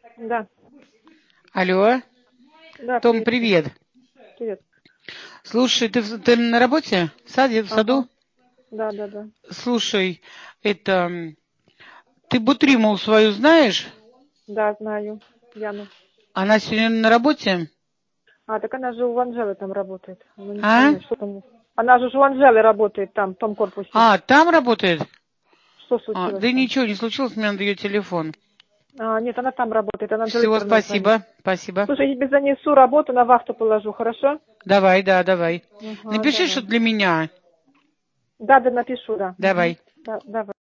Да. Алло. Да, Том, привет. Привет. Слушай, ты на работе? В саду? Да, да, да. Слушай, ты Бутриму свою знаешь? Да, знаю. Яну. Она сегодня на работе? Так она же у Анжелы там работает. Она не А? знает, что там. Она же у Анжелы работает там, в том корпусе. Там работает? Что случилось Да там? ничего не случилось, у меня надо ее телефон. Нет, она там работает, она Всего директорная звонит. спасибо. Слушай, я тебе занесу работу, на вахту положу, хорошо? Давай. Напиши, Давай. что для меня. Да, напишу, да. Давай. Да, давай.